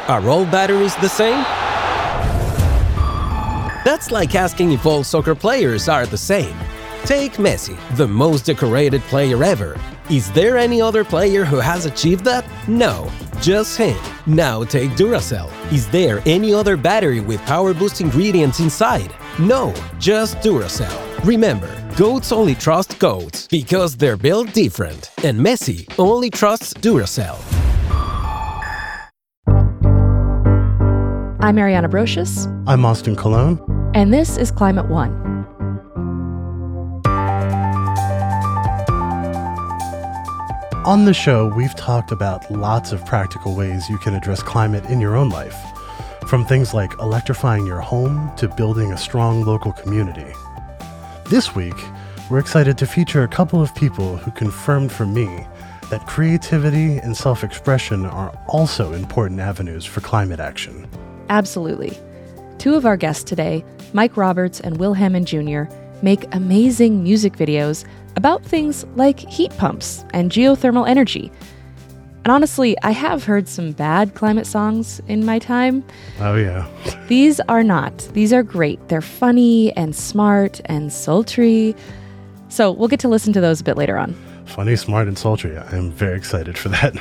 Are all batteries the same? That's like asking if all soccer players are the same. Take Messi, the most decorated player ever. Is there any other player who has achieved that? No, just him. Now take Duracell. Is there any other battery with power boost ingredients inside? No, just Duracell. Remember, goats only trust goats because they're built different. And Messi only trusts Duracell. I'm Mariana Brocious. I'm Austin Colon. And this is Climate One. On the show, we've talked about lots of practical ways you can address climate in your own life, from things like electrifying your home to building a strong local community. This week, we're excited to feature a couple of people who confirmed for me that creativity and self-expression are also important avenues for climate action. Absolutely. Two of our guests today, Mike Roberts and Will Hammond Jr., make amazing music videos about things like heat pumps and geothermal energy. And honestly, I have heard some bad climate songs in my time. Oh, yeah. These are not. These are great. They're funny and smart and sultry. So we'll get to listen to those a bit later on. Funny, smart, and sultry. I'm very excited for that.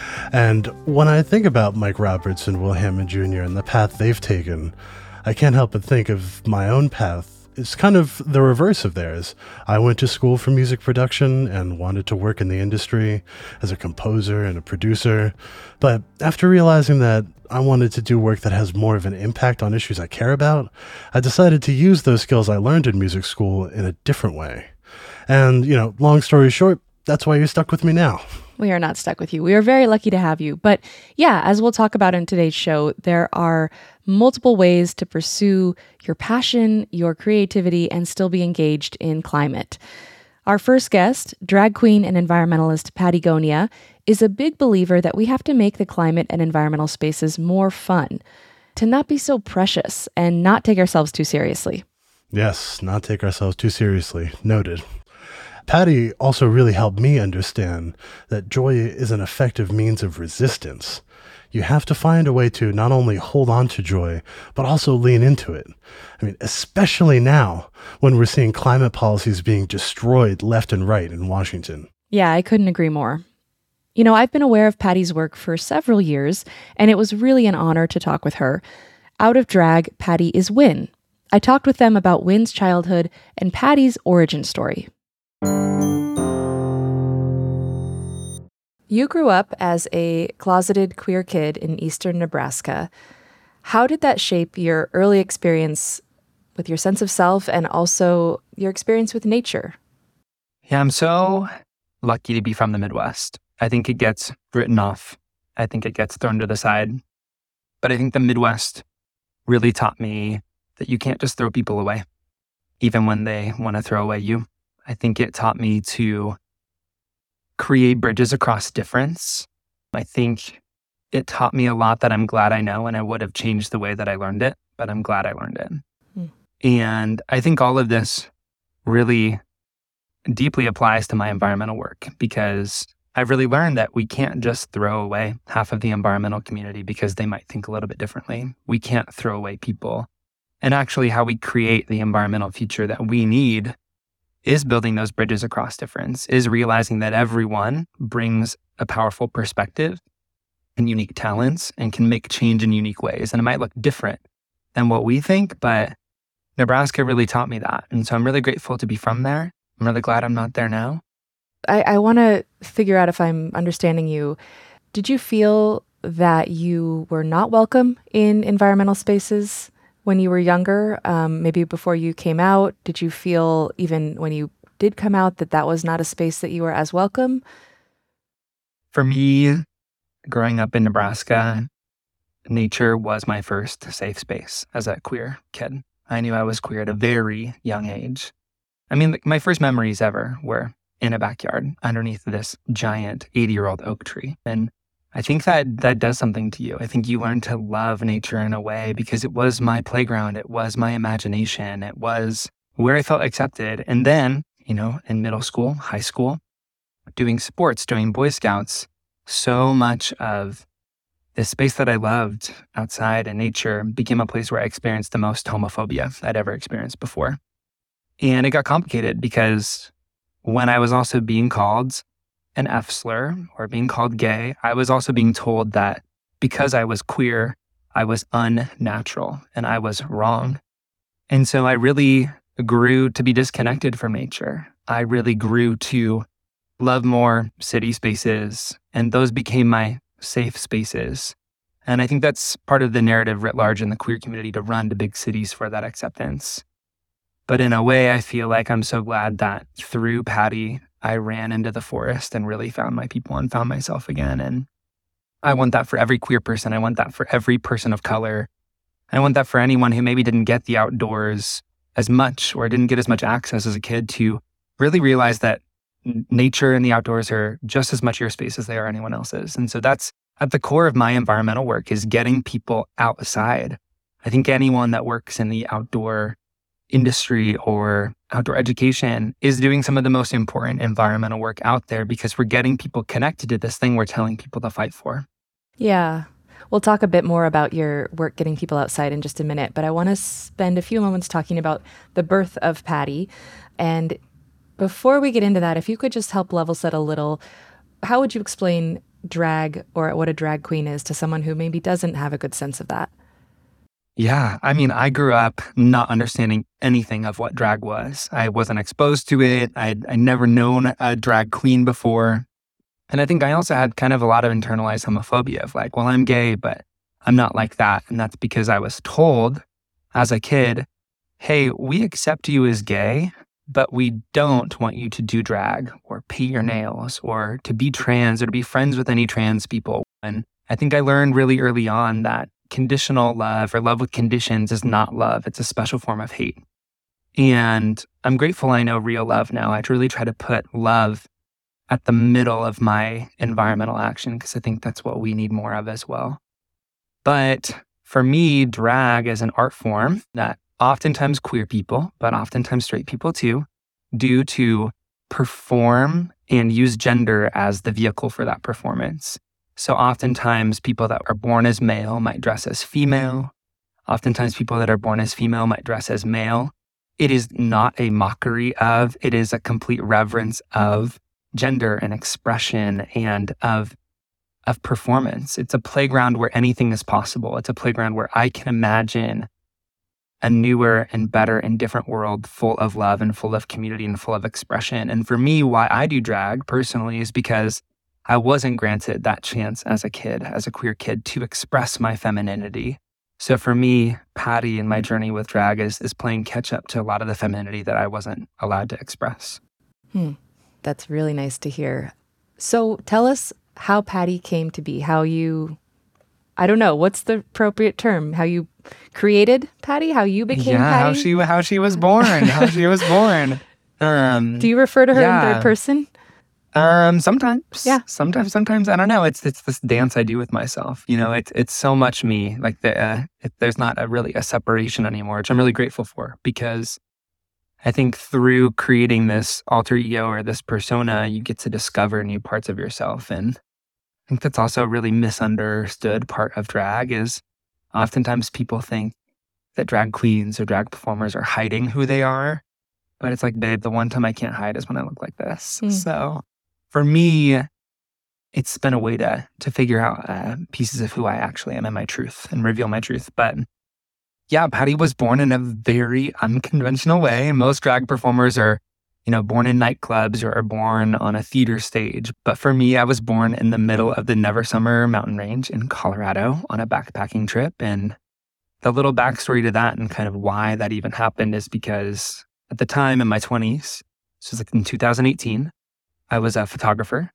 And when I think about Mike Roberts and Will Hammond Jr. and the path they've taken, I can't help but think of my own path. It's kind of the reverse of theirs. I went to school for music production and wanted to work in the industry as a composer and a producer. But after realizing that I wanted to do work that has more of an impact on issues I care about, I decided to use those skills I learned in music school in a different way. And, long story short, that's why you're stuck with me now. We are not stuck with you. We are very lucky to have you. But yeah, as we'll talk about in today's show, there are multiple ways to pursue your passion, your creativity, and still be engaged in climate. Our first guest, drag queen and environmentalist Patty Gonia, is a big believer that we have to make the climate and environmental spaces more fun, to not be so precious and not take ourselves too seriously. Yes, not take ourselves too seriously. Noted. Patty also really helped me understand that joy is an effective means of resistance. You have to find a way to not only hold on to joy, but also lean into it. Especially now when we're seeing climate policies being destroyed left and right in Washington. Yeah, I couldn't agree more. I've been aware of Patty's work for several years, and it was really an honor to talk with her. Out of drag, Patty is Win. I talked with them about Win's childhood and Patty's origin story. You grew up as a closeted queer kid in eastern Nebraska. How did that shape your early experience with your sense of self and also your experience with nature? Yeah, I'm so lucky to be from the Midwest. I think it gets written off. I think it gets thrown to the side. But I think the Midwest really taught me that you can't just throw people away, even when they want to throw away you. I think it taught me to create bridges across difference. I think it taught me a lot that I'm glad I know, and I would have changed the way that I learned it, but I'm glad I learned it. And I think all of this really deeply applies to my environmental work, because I've really learned that we can't just throw away half of the environmental community because they might think a little bit differently. We can't throw away people. And actually how we create the environmental future that we need is building those bridges across difference, is realizing that everyone brings a powerful perspective and unique talents and can make change in unique ways. And it might look different than what we think, but Nebraska really taught me that. And so I'm really grateful to be from there. I'm really glad I'm not there now. I want to figure out if I'm understanding you. Did you feel that you were not welcome in environmental spaces when you were younger, maybe before you came out? Did you feel, even when you did come out, that that was not a space that you were as welcome? For me, growing up in Nebraska, nature was my first safe space as a queer kid. I knew I was queer at a very young age. My first memories ever were in a backyard underneath this giant 80-year-old oak tree. And I think that does something to you. I think you learn to love nature in a way because it was my playground. It was my imagination. It was where I felt accepted. And then, in middle school, high school, doing sports, doing Boy Scouts, so much of this space that I loved outside in nature became a place where I experienced the most homophobia I'd ever experienced before. And it got complicated because when I was also being called an F slur or being called gay, I was also being told that because I was queer, I was unnatural and I was wrong. And so I really grew to be disconnected from nature. I really grew to love more city spaces, and those became my safe spaces. And I think that's part of the narrative writ large in the queer community, to run to big cities for that acceptance. But in a way, I feel like I'm so glad that through Patty, I ran into the forest and really found my people and found myself again. And I want that for every queer person. I want that for every person of color. I want that for anyone who maybe didn't get the outdoors as much or didn't get as much access as a kid, to really realize that nature and the outdoors are just as much your space as they are anyone else's. And so that's at the core of my environmental work, is getting people outside. I think anyone that works in the outdoor industry or outdoor education is doing some of the most important environmental work out there, because we're getting people connected to this thing we're telling people to fight for. Yeah. We'll talk a bit more about your work getting people outside in just a minute, but I want to spend a few moments talking about the birth of Patty. And before we get into that, if you could just help level set a little, how would you explain drag, or what a drag queen is, to someone who maybe doesn't have a good sense of that? Yeah, I mean, I grew up not understanding anything of what drag was. I wasn't exposed to it. I'd never known a drag queen before. And I think I also had kind of a lot of internalized homophobia of like, well, I'm gay, but I'm not like that. And that's because I was told as a kid, hey, we accept you as gay, but we don't want you to do drag or paint your nails or to be trans or to be friends with any trans people. And I think I learned really early on that conditional love, or love with conditions, is not love. It's a special form of hate. And I'm grateful I know real love now. I really try to put love at the middle of my environmental action, because I think that's what we need more of as well. But for me, drag is an art form that oftentimes queer people, but oftentimes straight people too, do to perform and use gender as the vehicle for that performance. So oftentimes people that are born as male might dress as female. Oftentimes people that are born as female might dress as male. It is not a mockery of, it is a complete reverence of gender and expression and of performance. It's a playground where anything is possible. It's a playground where I can imagine a newer and better and different world full of love and full of community and full of expression. And for me, why I do drag personally is because I wasn't granted that chance as a kid, as a queer kid, to express my femininity. So for me, Patty and my journey with drag is playing catch up to a lot of the femininity that I wasn't allowed to express. That's really nice to hear. So tell us how Patty came to be, how you, I don't know, what's the appropriate term? How you created Patty? How you became Patty? How she was born. How she was born. Do you refer to her in third person? Sometimes. Yeah. Sometimes. I don't know. It's this dance I do with myself. You know, it's so much me. Like there's not really a separation anymore, which I'm really grateful for, because I think through creating this alter ego or this persona, you get to discover new parts of yourself. And I think that's also a really misunderstood part of drag, is oftentimes people think that drag queens or drag performers are hiding who they are. But it's like, babe, the one time I can't hide is when I look like this. So for me, it's been a way to figure out pieces of who I actually am and my truth and reveal my truth. But yeah, Patty was born in a very unconventional way. Most drag performers are, born in nightclubs or are born on a theater stage. But for me, I was born in the middle of the Never Summer mountain range in Colorado on a backpacking trip. And the little backstory to that and kind of why that even happened is because at the time in my 20s, this was like in 2018, I was a photographer.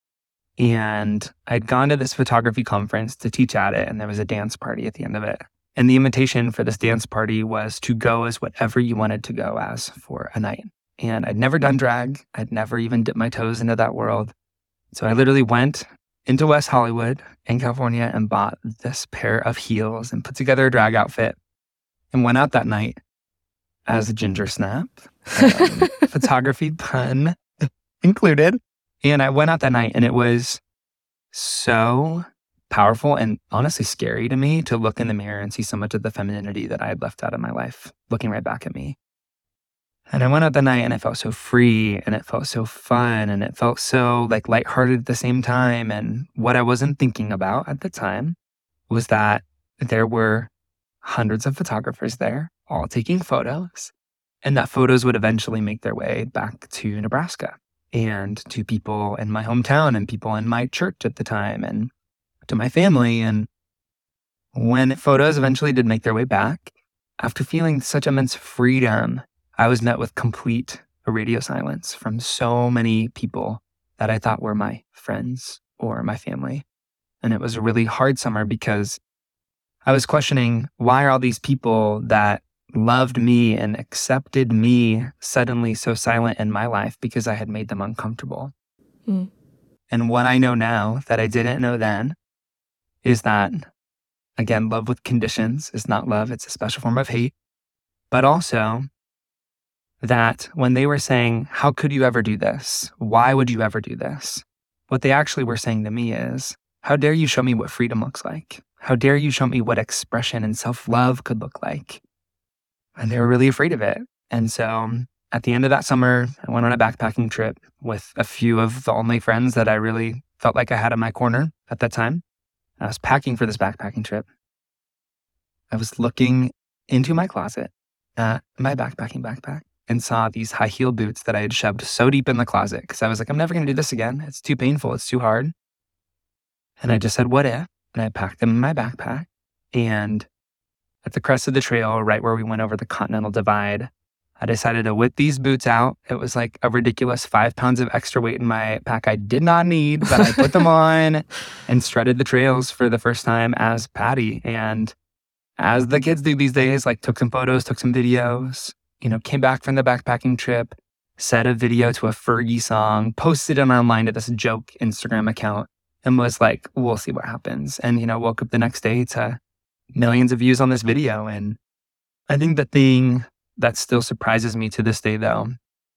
And I'd gone to this photography conference to teach at it, and there was a dance party at the end of it. And the invitation for this dance party was to go as whatever you wanted to go as for a night. And I'd never done drag. I'd never even dipped my toes into that world. So I literally went into West Hollywood in California and bought this pair of heels and put together a drag outfit and went out that night as a ginger snap, photography pun included. And I went out that night and it was so powerful and honestly scary to me to look in the mirror and see so much of the femininity that I had left out of my life looking right back at me. And I went out that night and it felt so free and it felt so fun and it felt so like lighthearted at the same time. And what I wasn't thinking about at the time was that there were hundreds of photographers there, all taking photos, and that photos would eventually make their way back to Nebraska and to people in my hometown and people in my church at the time and to my family. And when photos eventually did make their way back, after feeling such immense freedom, I was met with complete radio silence from so many people that I thought were my friends or my family. And it was a really hard summer because I was questioning, why are all these people that loved me and accepted me suddenly so silent in my life because I had made them uncomfortable? Mm. And what I know now that I didn't know then is that, again, love with conditions is not love. It's a special form of hate. But also that when they were saying, how could you ever do this? Why would you ever do this? What they actually were saying to me is, how dare you show me what freedom looks like? How dare you show me what expression and self-love could look like? And they were really afraid of it. And so at the end of that summer, I went on a backpacking trip with a few of the only friends that I really felt like I had in my corner at that time. I was packing for this backpacking trip. I was looking into my closet at my backpacking backpack and saw these high heel boots that I had shoved so deep in the closet because I was like, I'm never going to do this again. It's too painful. It's too hard. And I just said, what if? And I packed them in my backpack. And at the crest of the trail, right where we went over the Continental Divide, I decided to whip these boots out. It was like a ridiculous 5 pounds of extra weight in my pack I did not need, but I put them on and strutted the trails for the first time as Patty. And as the kids do these days, like took some photos, took some videos, came back from the backpacking trip, set a video to a Fergie song, posted it online to this joke Instagram account, and was like, we'll see what happens. And, woke up the next day to millions of views on this video. And I think the thing that still surprises me to this day, though,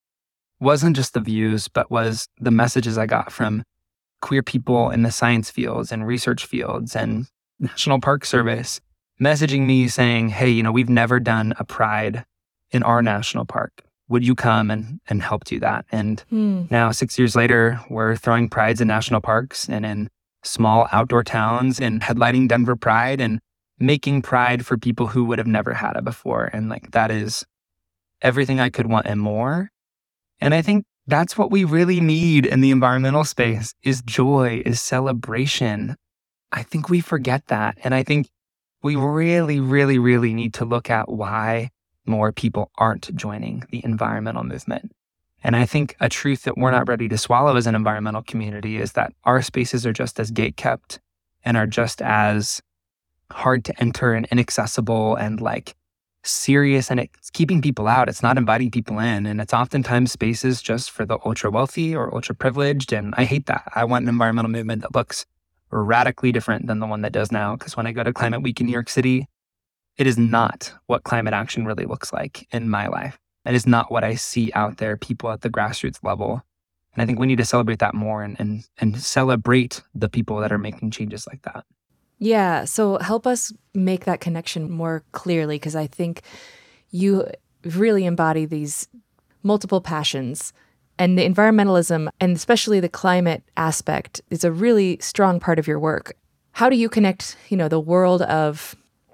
wasn't just the views, but was the messages I got from queer people in the science fields and research fields and National Park Service messaging me saying, hey, we've never done a pride in our national park. Would you come and help do that? And now 6 years later, we're throwing prides in national parks and in small outdoor towns and headlighting Denver Pride and making pride for people who would have never had it before. And that is everything I could want and more. And I think that's what we really need in the environmental space is joy, is celebration. I think we forget that. And I think we really, really, really need to look at why more people aren't joining the environmental movement. And I think a truth that we're not ready to swallow as an environmental community is that our spaces are just as gatekept and are just as hard to enter and inaccessible and serious, and it's keeping people out. It's not inviting people in. And it's oftentimes spaces just for the ultra wealthy or ultra privileged. And I hate that. I want an environmental movement that looks radically different than the one that does now. Because when I go to Climate Week in New York City, it is not what climate action really looks like in my life. It is not what I see out there, people at the grassroots level. And I think we need to celebrate that more and celebrate the people that are making changes like that. Yeah, so help us make that connection more clearly, because I think you really embody these multiple passions. And the environmentalism, and especially the climate aspect, is a really strong part of your work. How do you connect, the world of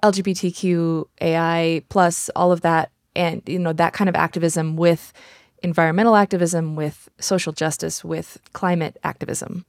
LGBTQ, AI, plus all of that, and, that kind of activism with environmental activism, with social justice, with climate activism?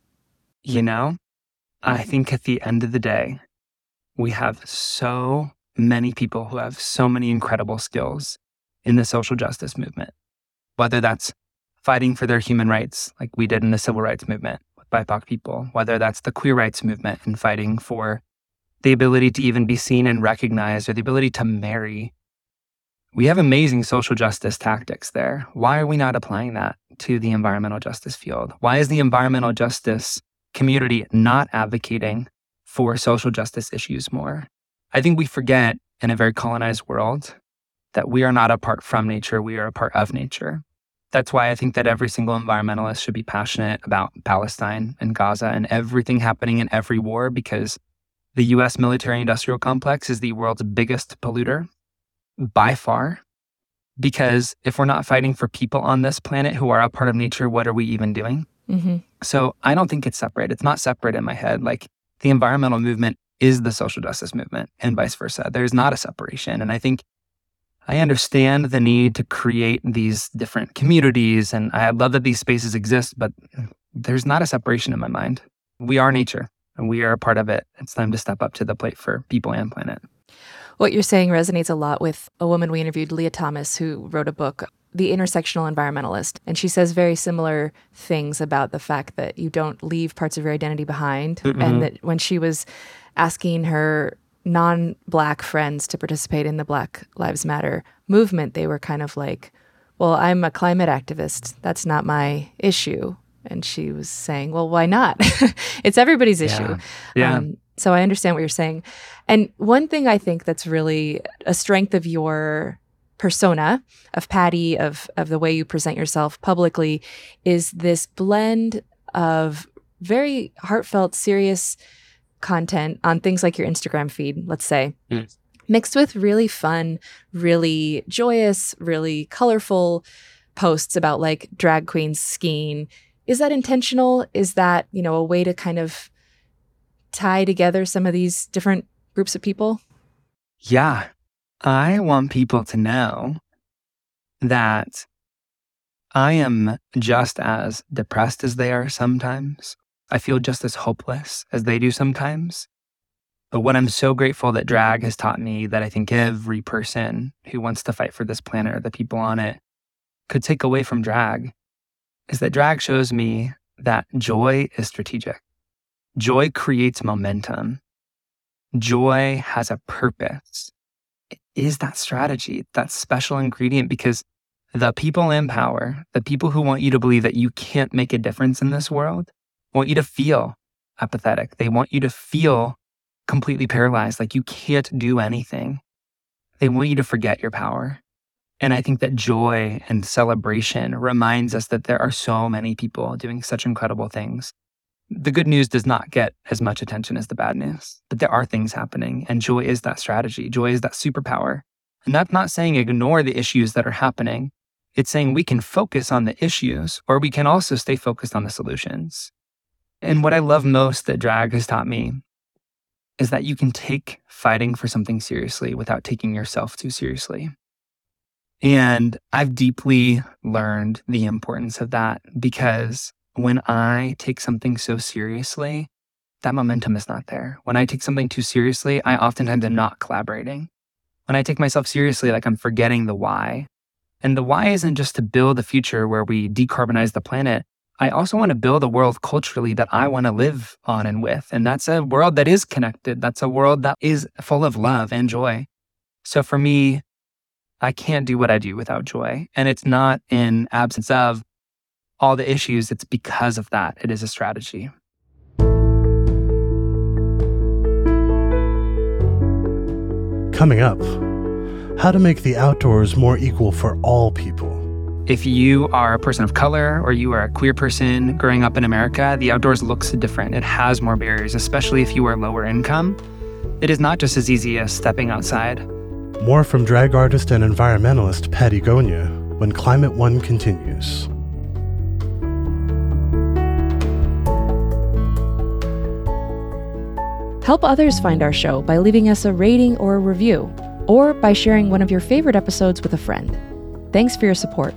I think at the end of the day, we have so many people who have so many incredible skills in the social justice movement, whether that's fighting for their human rights, like we did in the civil rights movement with BIPOC people, whether that's the queer rights movement and fighting for the ability to even be seen and recognized, or the ability to marry. We have amazing social justice tactics there. Why are we not applying that to the environmental justice field? Why is the environmental justice community not advocating for social justice issues more? I think we forget in a very colonized world that we are not apart from nature, we are a part of nature. That's why I think that every single environmentalist should be passionate about Palestine and Gaza and everything happening in every war, because the U.S. military-industrial complex is the world's biggest polluter by far. Because if we're not fighting for people on this planet who are a part of nature, what are we even doing? Mm-hmm. So I don't think it's separate. It's not separate in my head. Like, the environmental movement is the social justice movement and vice versa. There's not a separation. And I think I understand the need to create these different communities, and I love that these spaces exist, but there's not a separation in my mind. We are nature, and we are a part of it. It's time to step up to the plate for people and planet. What you're saying resonates a lot with a woman we interviewed, Leah Thomas, who wrote a book, The Intersectional Environmentalist. And she says very similar things about the fact that you don't leave parts of your identity behind. Mm-hmm. And that when she was asking her non-Black friends to participate in the Black Lives Matter movement, they were kind of like, well, I'm a climate activist. That's not my issue. And she was saying, well, why not? It's everybody's issue. Yeah. So I understand what you're saying. And one thing I think that's really a strength of your persona, of Patty, of the way you present yourself publicly, is this blend of very heartfelt, serious content on things like your Instagram feed, let's say, mixed with really fun, really joyous, really colorful posts about like drag queens skiing. Is that intentional? Is that, a way to kind of tie together some of these different groups of people? Yeah. I want people to know that I am just as depressed as they are sometimes. I feel just as hopeless as they do sometimes. But what I'm so grateful that drag has taught me, that I think every person who wants to fight for this planet or the people on it could take away from drag, is that drag shows me that joy is strategic. Joy creates momentum. Joy has a purpose. It is that strategy, that special ingredient, because the people in power, the people who want you to believe that you can't make a difference in this world, want you to feel apathetic. They want you to feel completely paralyzed, like you can't do anything. They want you to forget your power. And I think that joy and celebration reminds us that there are so many people doing such incredible things. The good news does not get as much attention as the bad news, but there are things happening, and joy is that strategy. Joy is that superpower. And that's not saying ignore the issues that are happening. It's saying we can focus on the issues, or we can also stay focused on the solutions. And what I love most that drag has taught me is that you can take fighting for something seriously without taking yourself too seriously. And I've deeply learned the importance of that, because when I take something so seriously, that momentum is not there. When I take something too seriously, I oftentimes am not collaborating. When I take myself seriously, like I'm forgetting the why. And the why isn't just to build a future where we decarbonize the planet. I also want to build a world culturally that I want to live on and with. And that's a world that is connected. That's a world that is full of love and joy. So for me, I can't do what I do without joy. And it's not in absence of all the issues. It's because of that. It is a strategy. Coming up, how to make the outdoors more equal for all people. If you are a person of color or you are a queer person growing up in America, the outdoors looks different. It has more barriers, especially if you are lower income. It is not just as easy as stepping outside. More from drag artist and environmentalist Patty Gonia when Climate One continues. Help others find our show by leaving us a rating or a review, or by sharing one of your favorite episodes with a friend. Thanks for your support.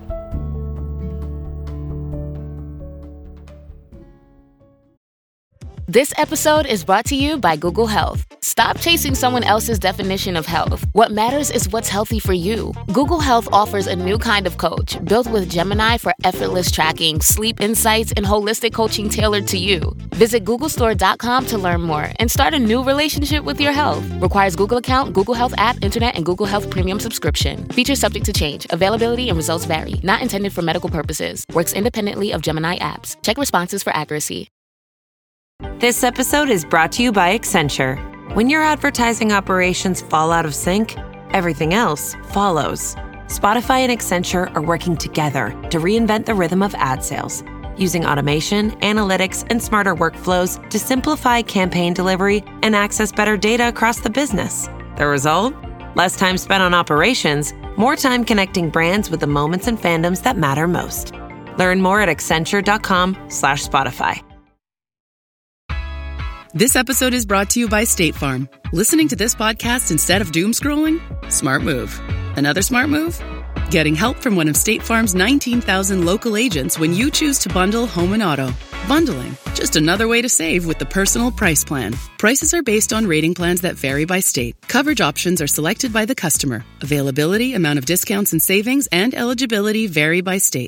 This episode is brought to you by Google Health. Stop chasing someone else's definition of health. What matters is what's healthy for you. Google Health offers a new kind of coach built with Gemini for effortless tracking, sleep insights, and holistic coaching tailored to you. Visit googlestore.com to learn more and start a new relationship with your health. Requires Google account, Google Health app, internet, and Google Health Premium subscription. Features subject to change. Availability and results vary. Not intended for medical purposes. Works independently of Gemini apps. Check responses for accuracy. This episode is brought to you by Accenture. When your advertising operations fall out of sync, everything else follows. Spotify and Accenture are working together to reinvent the rhythm of ad sales, using automation, analytics, and smarter workflows to simplify campaign delivery and access better data across the business. The result? Less time spent on operations, more time connecting brands with the moments and fandoms that matter most. Learn more at accenture.com/Spotify. This episode is brought to you by State Farm. Listening to this podcast instead of doom scrolling? Smart move. Another smart move? Getting help from one of State Farm's 19,000 local agents when you choose to bundle home and auto. Bundling, just another way to save with the Personal Price Plan. Prices are based on rating plans that vary by state. Coverage options are selected by the customer. Availability, amount of discounts and savings, and eligibility vary by state.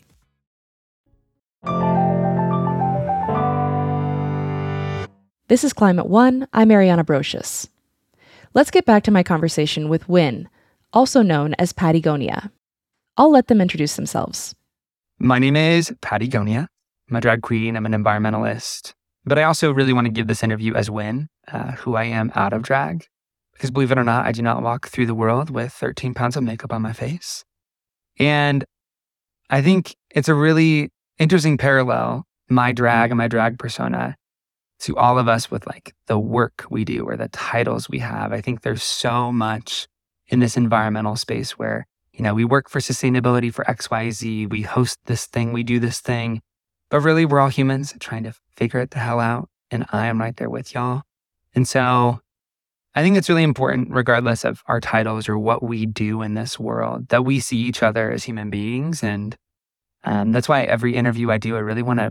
This is Climate One. I'm Ariana Brocious. Let's get back to my conversation with Win, also known as Patagonia. I'll let them introduce themselves. My name is Patagonia. I'm a drag queen. I'm an environmentalist. But I also really want to give this interview as Win, who I am out of drag. Because believe it or not, I do not walk through the world with 13 pounds of makeup on my face. And I think it's a really interesting parallel, my drag and my drag persona, to all of us with like the work we do or the titles we have. I think there's so much in this environmental space where, you know, we work for sustainability for XYZ, we host this thing, we do this thing, but really we're all humans trying to figure it the hell out. And I am right there with y'all. And so I think it's really important, regardless of our titles or what we do in this world, that we see each other as human beings. And that's why every interview I do, I really want to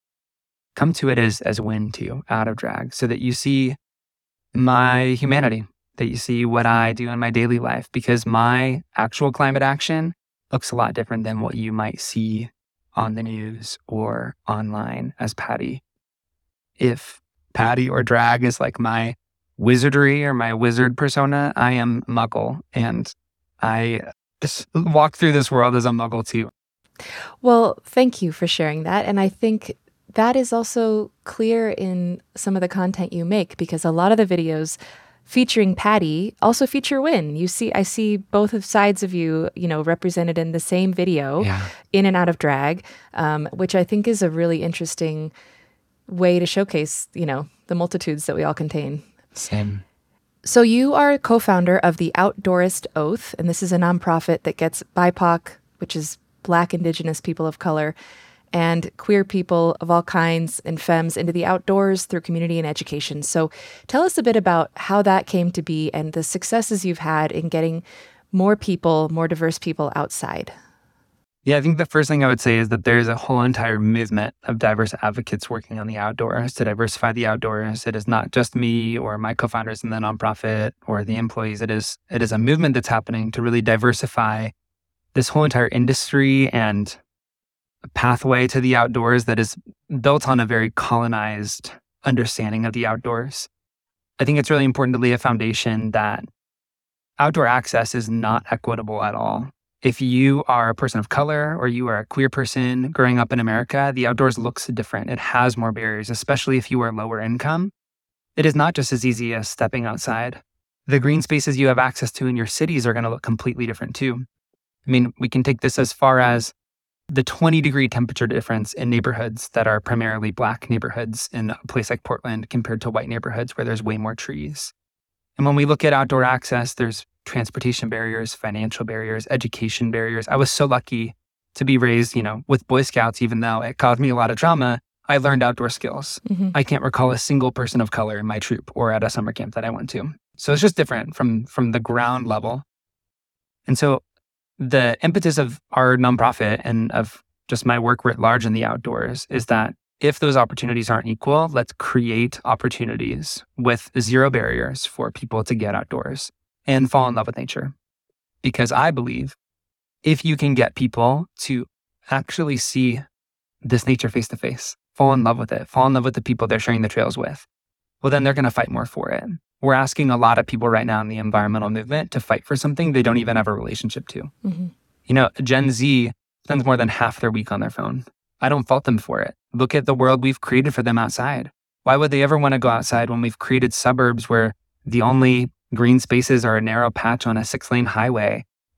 come to it as Win too, out of drag, so that you see my humanity, that you see what I do in my daily life, because my actual climate action looks a lot different than what you might see on the news or online as Patty. If Patty or drag is like my wizardry or my wizard persona, I am Muggle, and I just walk through this world as a Muggle too. Well, thank you for sharing that. And I think that is also clear in some of the content you make, because a lot of the videos featuring Patty also feature Win. I see both of sides of you, represented in the same video, in and out of drag, which I think is a really interesting way to showcase, the multitudes that we all contain. Same. So you are a co-founder of the Outdoorist Oath, and this is a nonprofit that gets BIPOC, which is Black, Indigenous people of color, and queer people of all kinds and femmes into the outdoors through community and education. So tell us a bit about how that came to be and the successes you've had in getting more diverse people outside. Yeah, I think the first thing I would say is that there's a whole entire movement of diverse advocates working on the outdoors to diversify the outdoors. It is not just me or my co-founders in the nonprofit or the employees. It is a movement that's happening to really diversify this whole entire industry and a pathway to the outdoors that is built on a very colonized understanding of the outdoors. I think it's really important to lay a foundation that outdoor access is not equitable at all. If you are a person of color or you are a queer person growing up in America, the outdoors looks different. It has more barriers, especially if you are lower income. It is not just as easy as stepping outside. The green spaces you have access to in your cities are going to look completely different too. I mean, we can take this as far as the 20-degree temperature difference in neighborhoods that are primarily Black neighborhoods in a place like Portland compared to white neighborhoods where there's way more trees. And when we look at outdoor access, there's transportation barriers, financial barriers, education barriers. I was so lucky to be raised, with Boy Scouts, even though it caused me a lot of trauma. I learned outdoor skills. Mm-hmm. I can't recall a single person of color in my troop or at a summer camp that I went to. So it's just different from the ground level. And so the impetus of our nonprofit and of just my work writ large in the outdoors is that if those opportunities aren't equal, let's create opportunities with zero barriers for people to get outdoors and fall in love with nature. Because I believe if you can get people to actually see this nature face to face, fall in love with it, fall in love with the people they're sharing the trails with, well, then they're going to fight more for it. We're asking a lot of people right now in the environmental movement to fight for something they don't even have a relationship to. Mm-hmm. Gen Z spends more than half their week on their phone. I don't fault them for it. Look at the world we've created for them outside. Why would they ever want to go outside when we've created suburbs where the only green spaces are a narrow patch on a 6-lane highway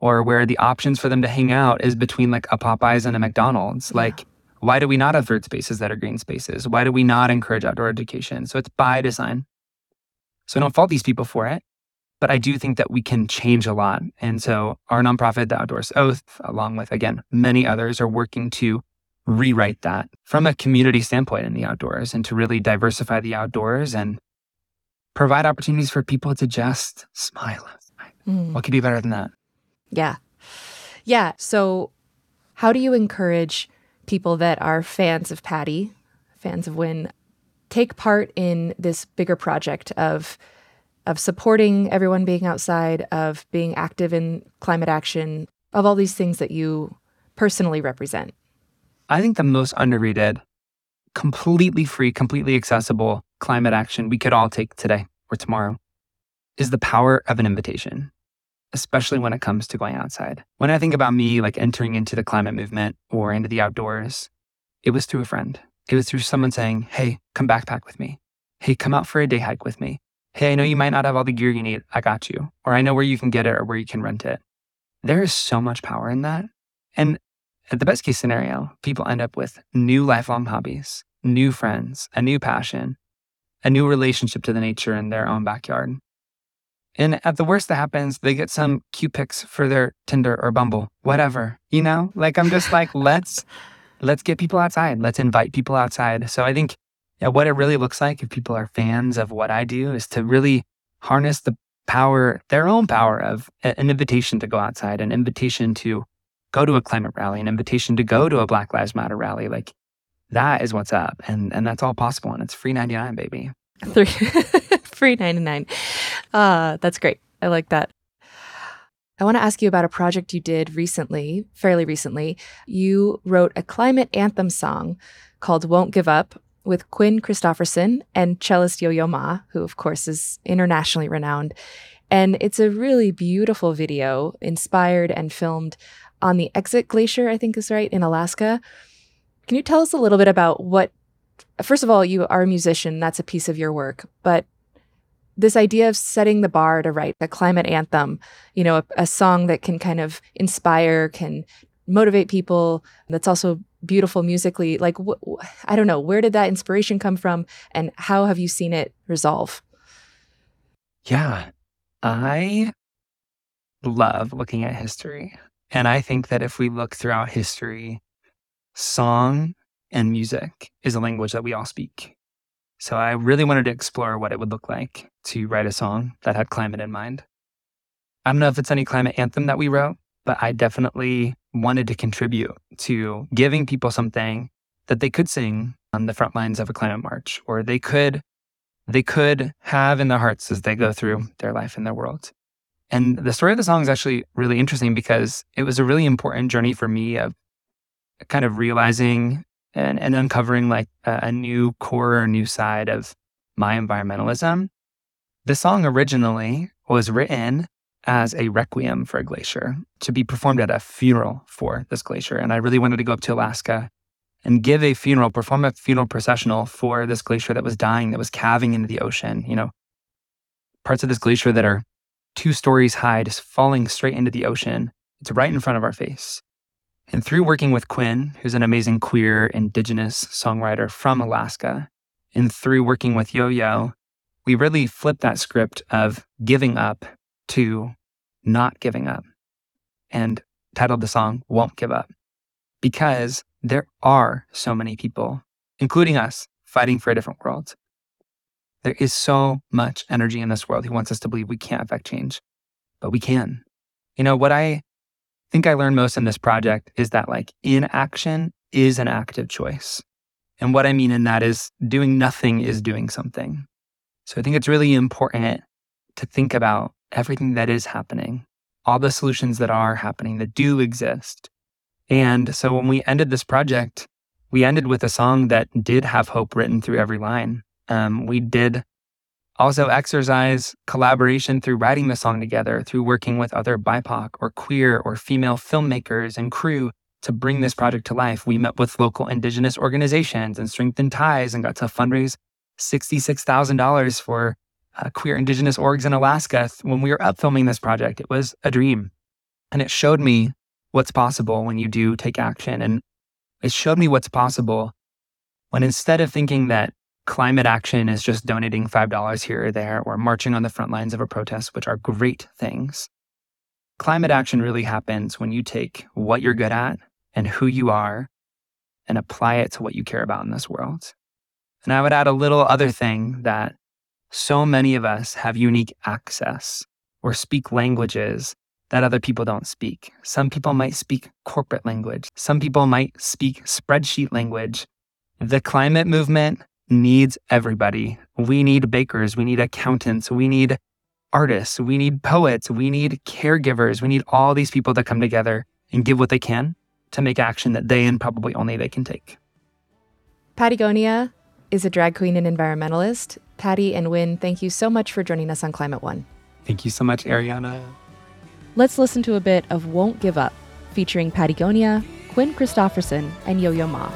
or where the options for them to hang out is between like a Popeyes and a McDonald's. Like, why do we not have third spaces that are green spaces? Why do we not encourage outdoor education? So it's by design. So I don't fault these people for it, but I do think that we can change a lot. And so our nonprofit, The Outdoors Oath, along with, again, many others, are working to rewrite that from a community standpoint in the outdoors and to really diversify the outdoors and provide opportunities for people to just smile. What could be better than that? Yeah. Yeah. So how do you encourage people that are fans of Patty, fans of Win, take part in this bigger project of supporting everyone being outside, of being active in climate action, of all these things that you personally represent? I think the most underrated, completely free, completely accessible climate action we could all take today or tomorrow is the power of an invitation, especially when it comes to going outside. When I think about me like entering into the climate movement or into the outdoors, it was through a friend. It was through someone saying, hey, come backpack with me. Hey, come out for a day hike with me. Hey, I know you might not have all the gear you need. I got you. Or I know where you can get it or where you can rent it. There is so much power in that. And at the best case scenario, people end up with new lifelong hobbies, new friends, a new passion, a new relationship to the nature in their own backyard. And at the worst that happens, they get some cute pics for their Tinder or Bumble, whatever, you know? Like, I'm just like, let's get people outside. Let's invite people outside. So I think what it really looks like if people are fans of what I do is to really harness the power, their own power of an invitation to go outside, an invitation to go to a climate rally, an invitation to go to a Black Lives Matter rally. Like, that is what's up. And that's all possible. And it's free 99, baby. Free 99. That's great. I like that. I want to ask you about a project you did recently, fairly recently. You wrote a climate anthem song called Won't Give Up with Quinn Christopherson and cellist Yo-Yo Ma, who of course is internationally renowned. And it's a really beautiful video, inspired and filmed on the Exit Glacier, I think is right, in Alaska. Can you tell us a little bit about what, first of all, you are a musician, that's a piece of your work, but this idea of setting the bar to write a climate anthem, you know, a song that can kind of inspire, can motivate people, that's also beautiful musically. Like, I don't know, where did that inspiration come from and how have you seen it resolve? Yeah, I love looking at history. And I think that if we look throughout history, song and music is a language that we all speak. So I really wanted to explore what it would look like to write a song that had climate in mind. I don't know if it's any climate anthem that we wrote, but I definitely wanted to contribute to giving people something that they could sing on the front lines of a climate march, or they could have in their hearts as they go through their life in their world. And the story of the song is actually really interesting because it was a really important journey for me of kind of realizing and uncovering like a new core or new side of my environmentalism. The song originally was written as a requiem for a glacier to be performed at a funeral for this glacier. And I really wanted to go up to Alaska and perform a funeral processional for this glacier that was dying, that was calving into the ocean. You know, parts of this glacier that are 2 stories high, just falling straight into the ocean. It's right in front of our face. And through working with Quinn, who's an amazing queer indigenous songwriter from Alaska, and through working with Yo-Yo, we really flipped that script of giving up to not giving up, and titled the song Won't Give Up. Because there are so many people, including us, fighting for a different world. There is so much energy in this world who wants us to believe we can't affect change, but we can. You know, what I think I learned most in this project is that like inaction is an active choice. And what I mean in that is doing nothing is doing something. So I think it's really important to think about everything that is happening, all the solutions that are happening, that do exist. And so when we ended this project, we ended with a song that did have hope written through every line. We did also exercise collaboration through writing the song together, through working with other BIPOC or queer or female filmmakers and crew to bring this project to life. We met with local indigenous organizations and strengthened ties and got to fundraise $66,000 for queer indigenous orgs in Alaska when we were up filming this project. It was a dream. And it showed me what's possible when you do take action. And it showed me what's possible when instead of thinking that climate action is just donating $5 here or there or marching on the front lines of a protest, which are great things, climate action really happens when you take what you're good at and who you are and apply it to what you care about in this world. And I would add a little other thing that so many of us have unique access or speak languages that other people don't speak. Some people might speak corporate language. Some people might speak spreadsheet language. The climate movement needs everybody. We need bakers. We need accountants. We need artists. We need poets. We need caregivers. We need all these people to come together and give what they can to make action that they and probably only they can take. Patagonia is a drag queen and environmentalist. Patty and Wynn, thank you so much for joining us on Climate One. Thank you so much, Ariana. Let's listen to a bit of Won't Give Up, featuring Patagonia, Quinn Christopherson, and Yo-Yo Ma.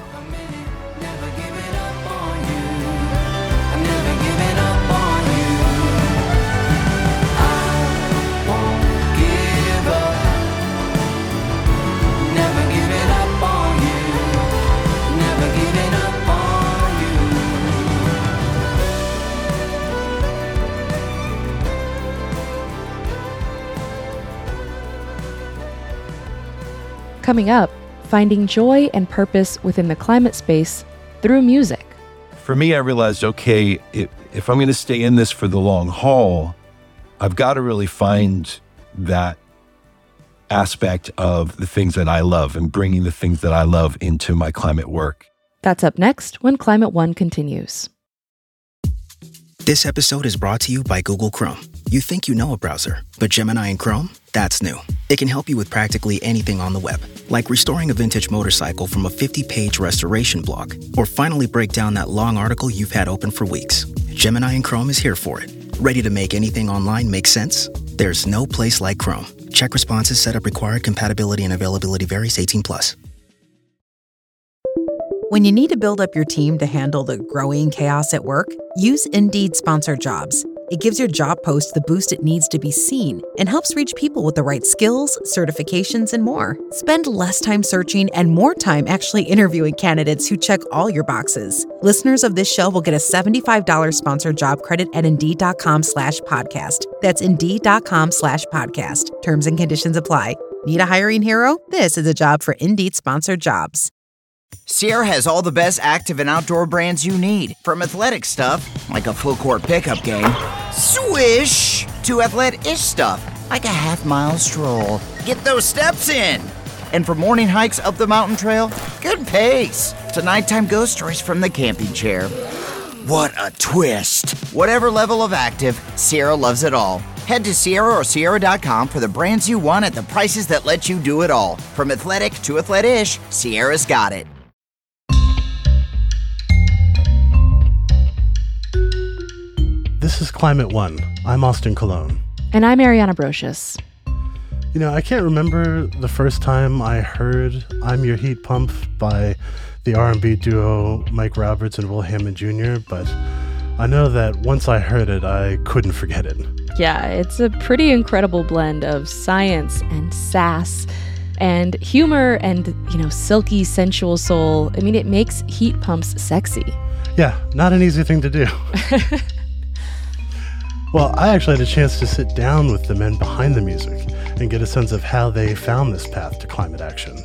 Coming up, finding joy and purpose within the climate space through music. For me, I realized, okay, if I'm going to stay in this for the long haul, I've got to really find that aspect of the things that I love and bringing the things that I love into my climate work. That's up next when Climate One continues. This episode is brought to you by Google Chrome. You think you know a browser, but Gemini and Chrome? That's new. It can help you with practically anything on the web, like restoring a vintage motorcycle from a 50-page restoration blog, or finally break down that long article you've had open for weeks. Gemini and Chrome is here for it. Ready to make anything online make sense? There's no place like Chrome. Check responses, setup required, compatibility and availability varies, 18+. When you need to build up your team to handle the growing chaos at work, use Indeed Sponsored Jobs. It gives your job post the boost it needs to be seen and helps reach people with the right skills, certifications, and more. Spend less time searching and more time actually interviewing candidates who check all your boxes. Listeners of this show will get a $75 sponsored job credit at Indeed.com/podcast. That's Indeed.com/podcast. Terms and conditions apply. Need a hiring hero? This is a job for Indeed Sponsored Jobs. Sierra has all the best active and outdoor brands you need. From athletic stuff, like a full court pickup game, swish, to athlete-ish stuff, like a half-mile stroll. Get those steps in. And for morning hikes up the mountain trail, good pace. To nighttime ghost stories from the camping chair. What a twist. Whatever level of active, Sierra loves it all. Head to Sierra or Sierra.com for the brands you want at the prices that let you do it all. From athletic to athlete-ish, Sierra's got it. This is Climate One. I'm Austin Colon. And I'm Ariana Brocious. You know, I can't remember the first time I heard I'm Your Heat Pump by the R&B duo Mike Roberts and Will Hammond Jr., but I know that once I heard it, I couldn't forget it. Yeah, it's a pretty incredible blend of science and sass and humor and, silky, sensual soul. I mean, it makes heat pumps sexy. Yeah, not an easy thing to do. Well, I actually had a chance to sit down with the men behind the music and get a sense of how they found this path to climate action.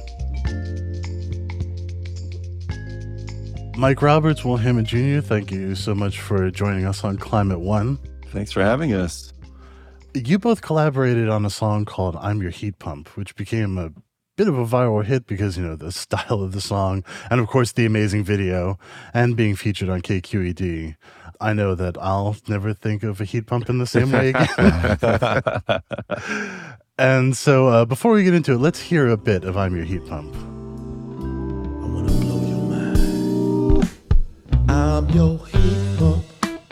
Mike Roberts, Will Hammond Jr., thank you so much for joining us on Climate One. Thanks for having us. You both collaborated on a song called I'm Your Heat Pump, which became a bit of a viral hit because, the style of the song and, of course, the amazing video and being featured on KQED. I know that I'll never think of a heat pump in the same way again. And so before we get into it, let's hear a bit of I'm Your Heat Pump. I want to blow your mind. I'm your heat pump.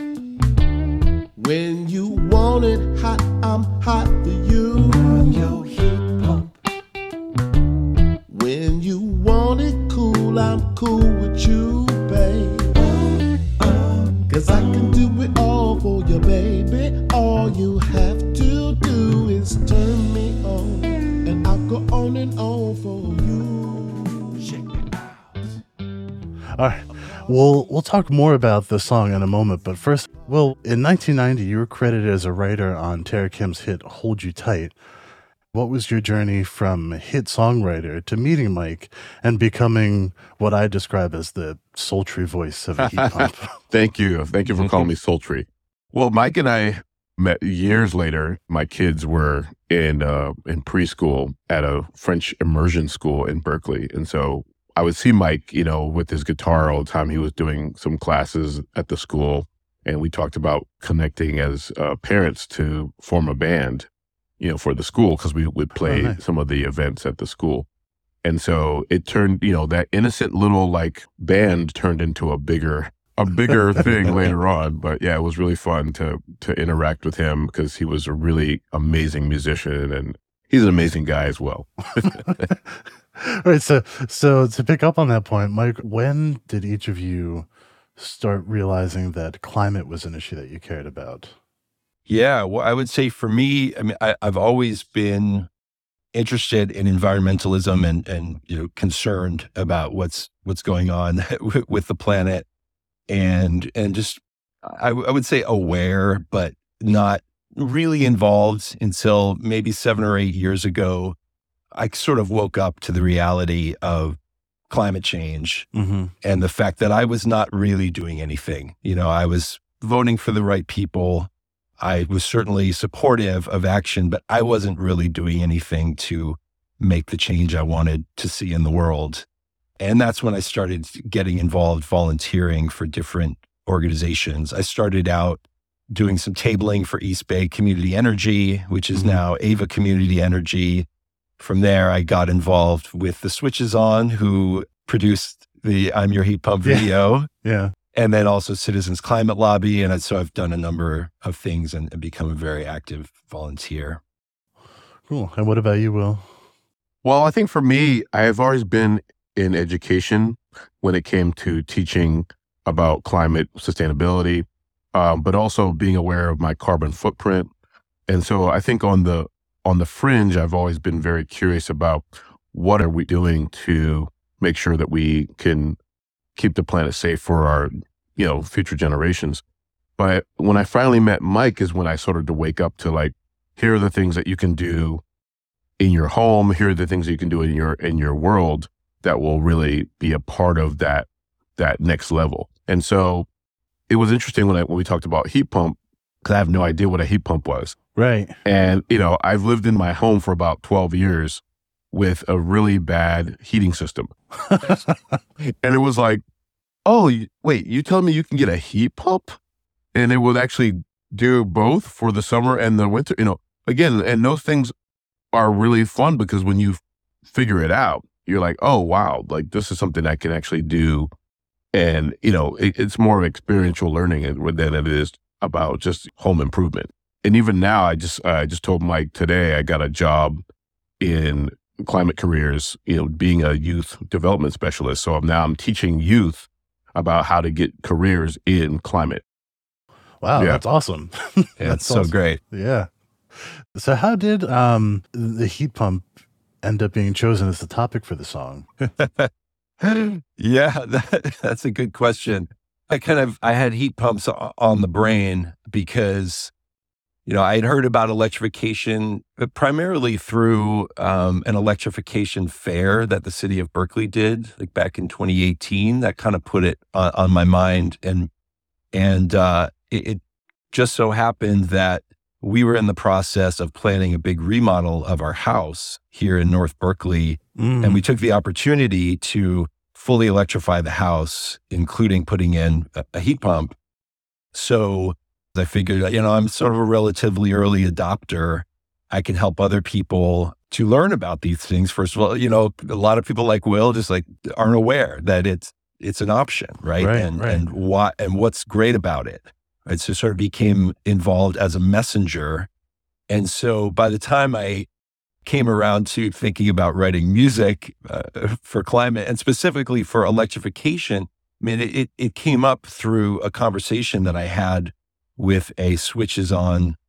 When you want it hot, I'm hot for you. I'm your heat pump. When you want it cool, I'm cool with you, babe. 'Cause I can do it all for you, baby. All you have to do is turn me on, and I'll All right. We'll talk more about the song in a moment, but first, Will, in 1990, you were credited as a writer on Tara Kim's hit Hold You Tight. What was your journey from hit songwriter to meeting Mike and becoming what I describe as the sultry voice of a heat pump? Thank you. Thank you for calling me sultry. Well, Mike and I met years later. My kids were in preschool at a French immersion school in Berkeley. And so I would see Mike, with his guitar all the time. He was doing some classes at the school, and we talked about connecting as parents to form a band, for the school, because we would play some of the events at the school. And so it turned, that innocent little band turned into a bigger thing later on. But yeah, it was really fun to interact with him because he was a really amazing musician, and he's an amazing guy as well. All right, so to pick up on that point, Mike, when did each of you start realizing that climate was an issue that you cared about? Yeah, well, I would say for me, I've always been interested in environmentalism and concerned about what's going on with the planet, and just I would say aware, but not really involved until maybe 7 or 8 years ago. I sort of woke up to the reality of climate change and the fact that I was not really doing anything. I was voting for the right people. I was certainly supportive of action, but I wasn't really doing anything to make the change I wanted to see in the world. And that's when I started getting involved volunteering for different organizations. I started out doing some tabling for East Bay Community Energy, which is now Ava Community Energy. From there, I got involved with the Switches On, who produced the I'm Your Heat Pump video. Yeah. And then also Citizens Climate Lobby. And so I've done a number of things and become a very active volunteer. Cool. And what about you, Will? Well, I think for me, I have always been in education when it came to teaching about climate sustainability, but also being aware of my carbon footprint. And so I think on the fringe, I've always been very curious about what are we doing to make sure that we can keep the planet safe for our, future generations. But when I finally met Mike is when I started to wake up to here are the things that you can do in your home. Here are the things that you can do in your world that will really be a part of that next level. And so it was interesting when we talked about heat pump, because I have no idea what a heat pump was. Right. And, I've lived in my home for about 12 years with a really bad heating system. And it was like, oh, wait, you telling me you can get a heat pump? And it would actually do both for the summer and the winter, again, and those things are really fun because when you figure it out, you're like, oh, wow, this is something I can actually do. And, it's more of experiential learning than it is about just home improvement. And even now, I just told Mike today, I got a job in climate careers, being a youth development specialist. So now I'm teaching youth about how to get careers in climate. Wow, that's awesome. That's so awesome. Great. Yeah. So how did the heat pump end up being chosen as the topic for the song? Yeah, that's a good question. I had heat pumps on the brain because, I had heard about electrification primarily through an electrification fair that the city of Berkeley did back in 2018. That kind of put it on my mind. And it just so happened that we were in the process of planning a big remodel of our house here in North Berkeley. And we took the opportunity to fully electrify the house, including putting in a heat pump. So I figured, I'm sort of a relatively early adopter. I can help other people to learn about these things. First of all, a lot of people like Will just aren't aware that it's an option, right? And what's great about it. Right? So sort of became involved as a messenger. And so by the time I came around to thinking about writing music for climate and specifically for electrification, it came up through a conversation that I had with a Switches On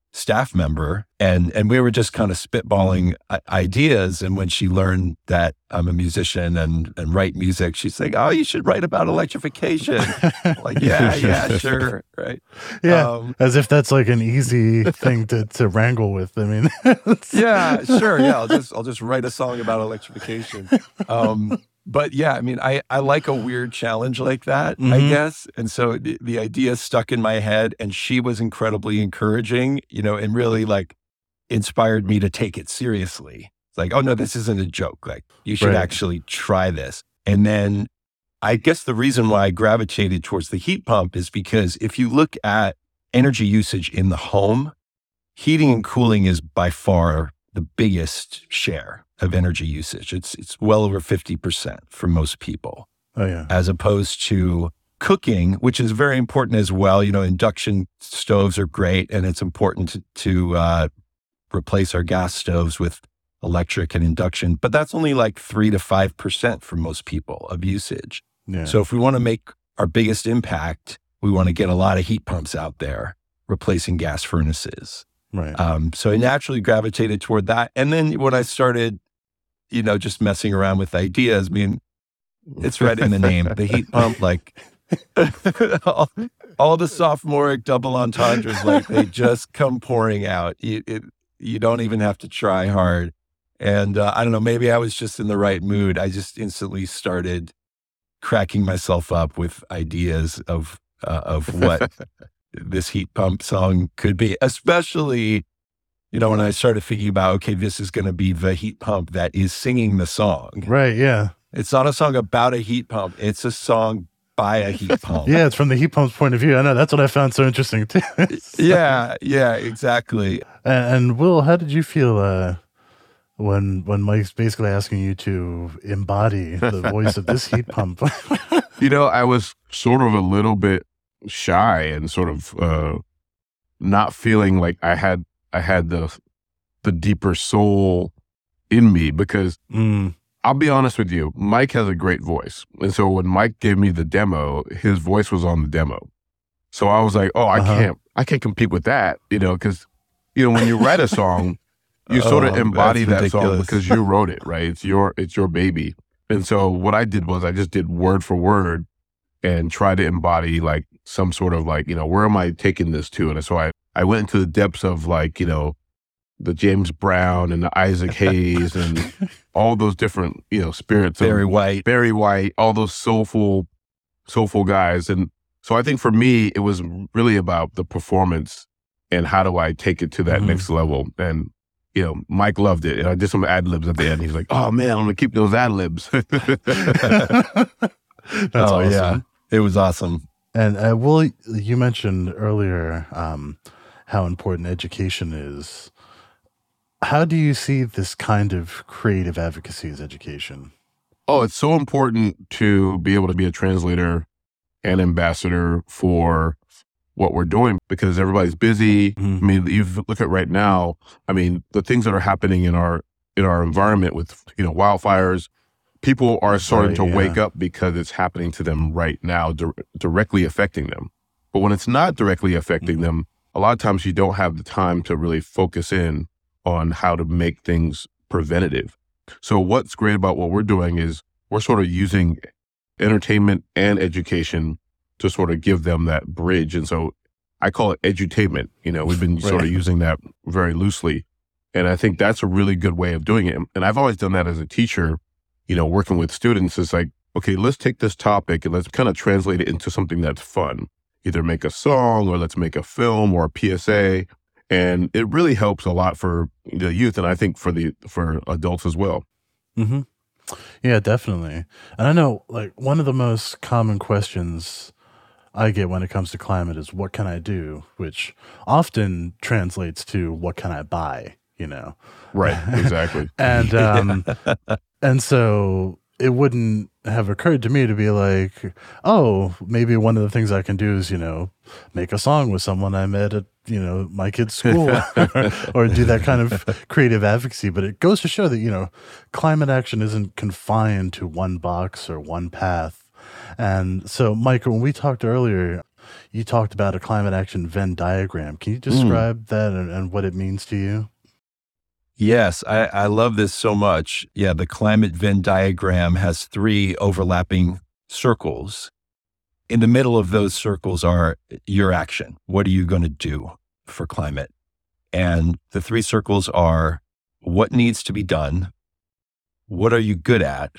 staff member, and we were just kind of spitballing ideas. And when she learned that I'm a musician and write music, she's like, "Oh, you should write about electrification." Like, yeah, sure, right? Yeah, as if that's like an easy thing to wrangle with. I mean, yeah, sure, yeah. I'll just write a song about electrification. But yeah, I mean, I like a weird challenge like that, I guess. And so the idea stuck in my head, and she was incredibly encouraging, and really like inspired me to take it seriously. It's like, oh no, this isn't a joke. Like, you should actually try this. And then I guess the reason why I gravitated towards the heat pump is because if you look at energy usage in the home, heating and cooling is by far the biggest share of energy usage. It's well over 50% for most people. Oh yeah. As opposed to cooking, which is very important as well. Induction stoves are great, and it's important to replace our gas stoves with electric and induction, but that's only like 3 to 5% for most people of usage. Yeah. So if we want to make our biggest impact, we want to get a lot of heat pumps out there replacing gas furnaces. Right. So I naturally gravitated toward that. And then when I started, just messing around with ideas, I mean, it's right in the name, the heat pump, like all the sophomoric double entendres, like they just come pouring out. You don't even have to try hard. And I don't know, maybe I was just in the right mood. I just instantly started cracking myself up with ideas of what this heat pump song could be, especially, when I started thinking about, okay, this is going to be the heat pump that is singing the song. Right. Yeah. It's not a song about a heat pump. It's a song by a heat pump. Yeah. It's from the heat pump's point of view. I know. That's what I found so interesting too. Yeah, exactly. And Will, how did you feel when Mike's basically asking you to embody the voice of this heat pump? I was sort of a little bit shy and sort of not feeling like I had the deeper soul in me, because I'll be honest with you, Mike has a great voice. And so when Mike gave me the demo, his voice was on the demo. So I was like, oh, I can't compete with that, because, when you write a song, you sort of embody that song because you wrote it, right? It's your baby. And so what I did was I just did word for word and try to embody like some sort of like, where am I taking this to? And so I went into the depths of like, the James Brown and the Isaac Hayes and all those different, spirits. Barry White, all those soulful guys. And so I think for me, it was really about the performance and how do I take it to that next level. And, Mike loved it. And I did some ad libs at the end. He's like, oh man, I'm going to keep those ad libs. That's awesome. Yeah, it was awesome. And Will, you mentioned earlier how important education is. How do you see this kind of creative advocacy as education? Oh, it's so important to be able to be a translator and ambassador for what we're doing because everybody's busy. I mean, you look at right now, I mean, the things that are happening in our environment with, wildfires, people are starting to wake up because it's happening to them right now, directly affecting them. But when it's not directly affecting them, a lot of times you don't have the time to really focus in on how to make things preventative. So what's great about what we're doing is we're sort of using entertainment and education to sort of give them that bridge. And so I call it edutainment. We've been sort of using that very loosely. And I think that's a really good way of doing it. And I've always done that as a teacher, working with students. It's like, okay, let's take this topic and let's kind of translate it into something that's fun. Either make a song or let's make a film or a PSA. And it really helps a lot for the youth, and I think for adults as well. Mm-hmm. Yeah, definitely. And I know, like, one of the most common questions I get when it comes to climate is, what can I do? Which often translates to, what can I buy? Right, exactly. And so it wouldn't have occurred to me to be like, oh, maybe one of the things I can do is, make a song with someone I met at, my kid's school or do that kind of creative advocacy. But it goes to show that, climate action isn't confined to one box or one path. And so, Mike, when we talked earlier, you talked about a climate action Venn diagram. Can you describe that and what it means to you? Yes, I love this so much. Yeah, the climate Venn diagram has 3 overlapping circles. In the middle of those circles are your action. What are you going to do for climate? And the 3 circles are what needs to be done, what are you good at,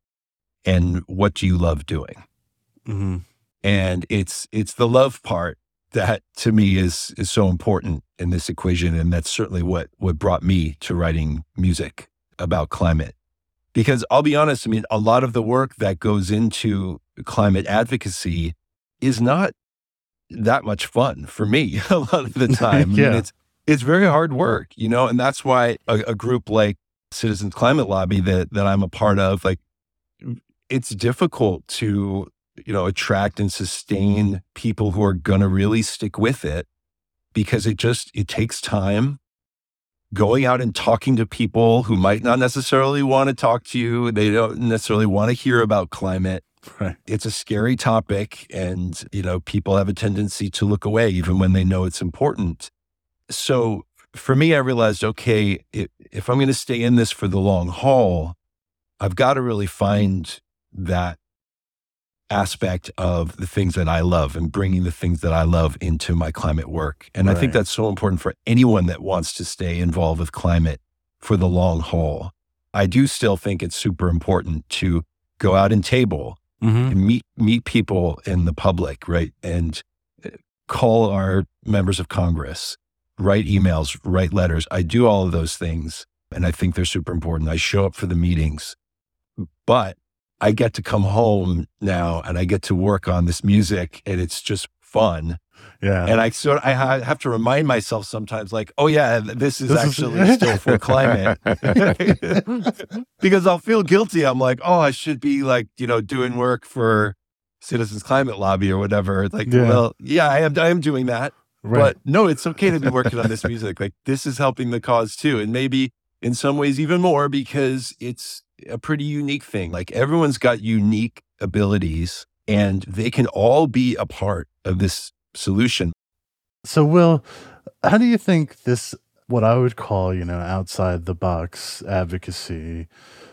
and what do you love doing? Mm-hmm. And it's the love part that to me is so important in this equation. And that's certainly what brought me to writing music about climate. Because I'll be honest, I mean, a lot of the work that goes into climate advocacy is not that much fun for me a lot of the time. Yeah. I mean, it's very hard work, and that's why a group like Citizens Climate Lobby that I'm a part of, like, it's difficult to, attract and sustain people who are going to really stick with it, because it takes time going out and talking to people who might not necessarily want to talk to you. They don't necessarily want to hear about climate. Right. It's a scary topic, and, people have a tendency to look away even when they know it's important. So for me, I realized, okay, if I'm going to stay in this for the long haul, I've got to really find that aspect of the things that I love and bringing the things that I love into my climate work. And I think that's so important for anyone that wants to stay involved with climate for the long haul. I do still think it's super important to go out and table and meet people in the public, right? And call our members of Congress, write emails, write letters. I do all of those things, and I think they're super important. I show up for the meetings, but I get to come home now and I get to work on this music, and it's just fun. Yeah. And I have to remind myself sometimes, like, oh yeah, this is actually still for climate. Because I'll feel guilty. I'm like, oh, I should be like, doing work for Citizens Climate Lobby or whatever. It's like, well, yeah, I am doing that. Right. But no, it's okay to be working on this music. Like, this is helping the cause too. And maybe in some ways even more, because it's a pretty unique thing. Like, everyone's got unique abilities, and they can all be a part of this solution. So, Will, how do you think this, what I would call, outside the box advocacy,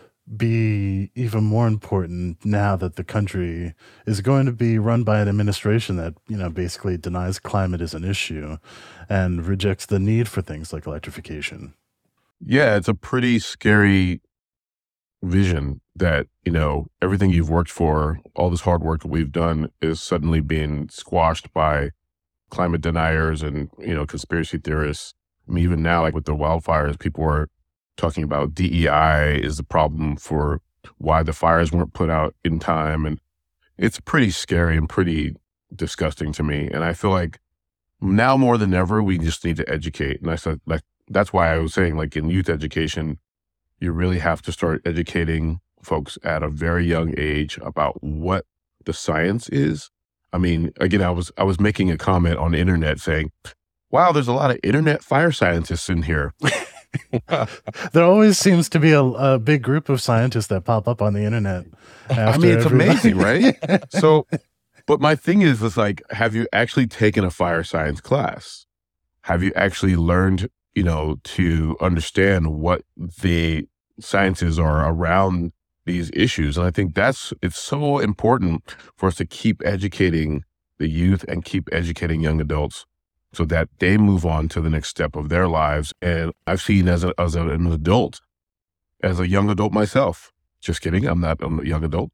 be even more important now that the country is going to be run by an administration that, basically denies climate as an issue and rejects the need for things like electrification? Yeah, it's a pretty scary vision that, everything you've worked for, all this hard work that we've done, is suddenly being squashed by climate deniers and, conspiracy theorists. I mean, even now, like with the wildfires, people are talking about DEI is the problem for why the fires weren't put out in time. And it's pretty scary and pretty disgusting to me. And I feel like now more than ever, we just need to educate. And I said, like, that's why I was saying, like, in youth education, you really have to start educating folks at a very young age about what the science is. I mean, again, I was making a comment on the internet saying, wow, there's a lot of internet fire scientists in here. There always seems to be a big group of scientists that pop up on the internet. I mean, it's amazing, right? So, but my thing is like, have you actually taken a fire science class? Have you actually learned, to understand what the sciences are around these issues? And I think it's so important for us to keep educating the youth and keep educating young adults so that they move on to the next step of their lives. And I've seen as an adult, as a young adult myself, just kidding, I'm not a young adult,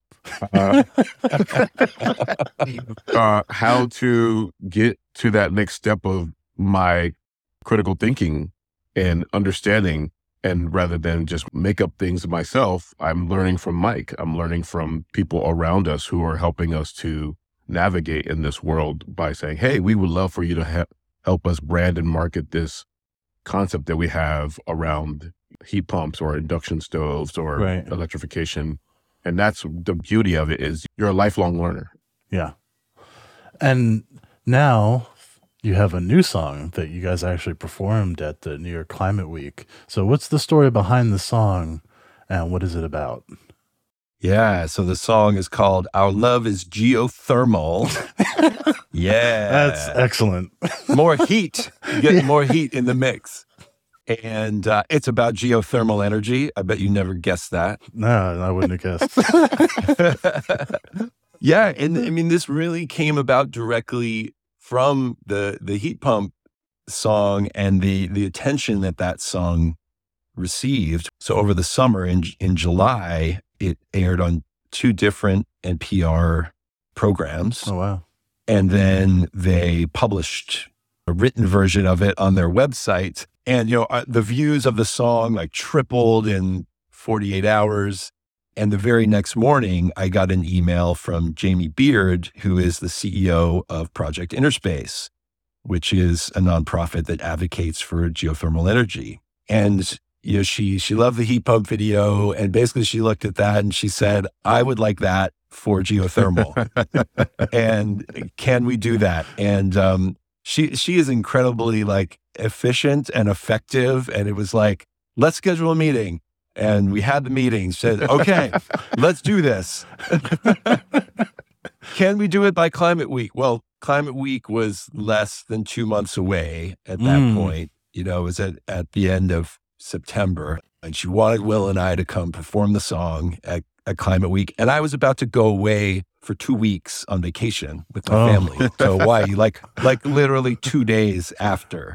how to get to that next step of my critical thinking and understanding. And rather than just make up things myself, I'm learning from Mike. I'm learning from people around us who are helping us to navigate in this world by saying, hey, we would love for you to help us brand and market this concept that we have around heat pumps or induction stoves or electrification. And that's the beauty of it, is you're a lifelong learner. Yeah. And now you have a new song that you guys actually performed at the New York Climate Week. So what's the story behind the song and what is it about? Yeah, so the song is called Our Love is Geothermal. Yeah. That's excellent. More heat. You get more heat in the mix. And it's about geothermal energy. I bet you never guessed that. No, I wouldn't have guessed. Yeah, and I mean, this really came about directly from the heat pump song and the attention that song received. So over the summer in July, it aired on 2 different NPR programs. Oh, wow. And then they published a written version of it on their website. And, the views of the song like tripled in 48 hours. And the very next morning, I got an email from Jamie Beard, who is the CEO of Project Innerspace, which is a nonprofit that advocates for geothermal energy. And she loved the heat pump video, and basically she looked at that and she said, I would like that for geothermal. And can we do that? And she is incredibly efficient and effective. And it was like, let's schedule a meeting. And we had the meeting, said, okay, let's do this. Can we do it by Climate Week? Well, Climate Week was less than 2 months away at that point. It was at the end of September. And she wanted Will and I to come perform the song at Climate Week. And I was about to go away for 2 weeks on vacation with my family to Hawaii, like literally 2 days after.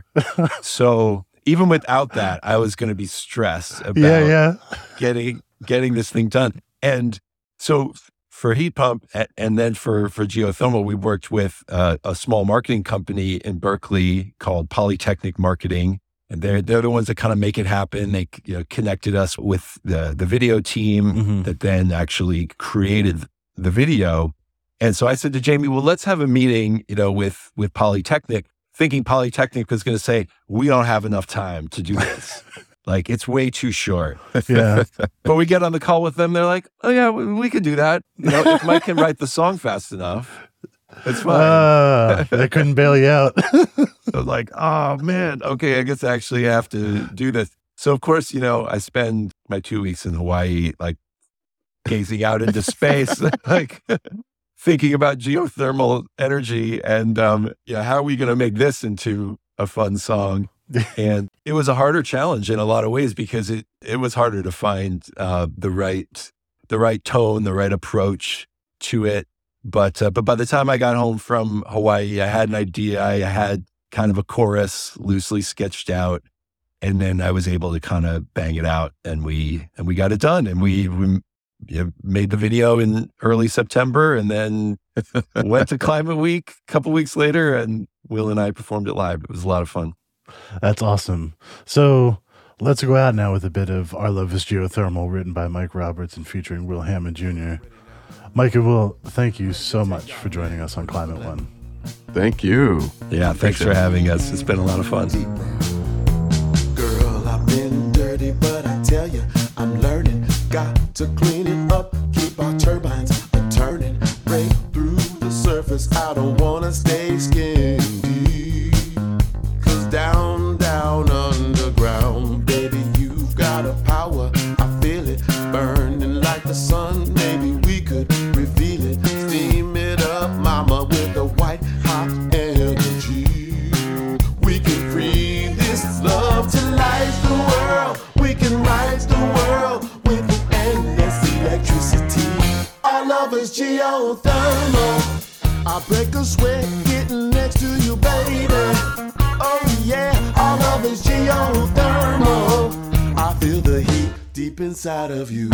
So even without that, I was going to be stressed about getting this thing done. And so for heat pump and then for geothermal, we worked with a small marketing company in Berkeley called Polytechnic Marketing. And they're the ones that kind of make it happen. They connected us with the video team that then actually created the video. And so I said to Jamie, well, let's have a meeting, with Polytechnic, thinking Polytechnic was going to say, we don't have enough time to do this. It's way too short. Yeah. But we get on the call with them. They're like, oh yeah, we could do that. If Mike can write the song fast enough, it's fine. They couldn't bail you out. I was like, oh man, okay, I guess I actually have to do this. So of course, I spend my 2 weeks in Hawaii, gazing out into space, thinking about geothermal energy and, how are we going to make this into a fun song? And it was a harder challenge in a lot of ways because it was harder to find the right tone, the right approach to it. But by the time I got home from Hawaii, I had an idea. I had kind of a chorus loosely sketched out, and then I was able to kind of bang it out, and we got it done. And we made the video in early September, and then went to Climate Week a couple weeks later, and Will and I performed it live. It was a lot of fun. That's awesome. So let's go out now with a bit of Our Love is Geothermal, written by Mike Roberts and featuring Will Hammond Jr. Mike and Will, thank you so much for joining us on Climate One. Thank you. Yeah, thanks for having us. It's been a lot of fun. Girl, I've been dirty, but I tell you, I'm learning. Got to clean it up, keep our turbines a-turning. Break through the surface, I don't wanna stay skin deep. 'Cause down, down underground, baby, you've got a power. I feel it burning like the sun. Maybe we could reveal it, steam it up, mama, with the white hot energy. We can free this love to light the world. We can rise the world with endless electricity. Our love is geothermal. I break a sweat getting next to you, baby. Oh yeah, our love is geothermal. I feel the heat deep inside of you.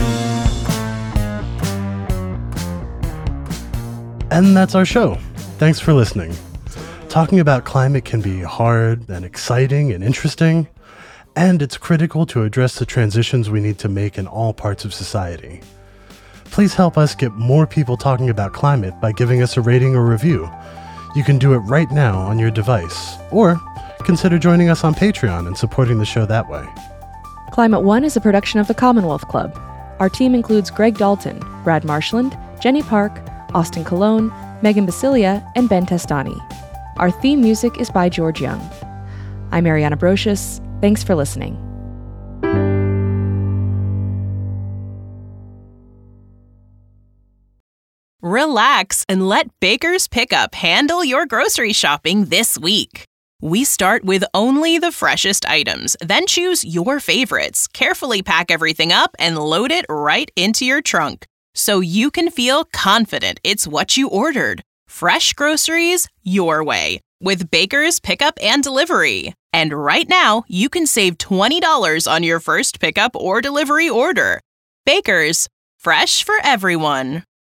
And that's our show. Thanks for listening. Talking about climate can be hard and exciting and interesting, and it's critical to address the transitions we need to make in all parts of society. Please help us get more people talking about climate by giving us a rating or review. You can do it right now on your device, or consider joining us on Patreon and supporting the show that way. Climate One is a production of the Commonwealth Club. Our team includes Greg Dalton, Brad Marshland, Jenny Park, Austin Colon, Megan Basilia, and Ben Testani. Our theme music is by George Young. I'm Ariana Brocious. Thanks for listening. Relax and let Baker's Pickup handle your grocery shopping this week. We start with only the freshest items, then choose your favorites, carefully pack everything up, and load it right into your trunk so you can feel confident it's what you ordered. Fresh groceries your way with Baker's Pickup and Delivery. And right now, you can save $20 on your first pickup or delivery order. Baker's, fresh for everyone.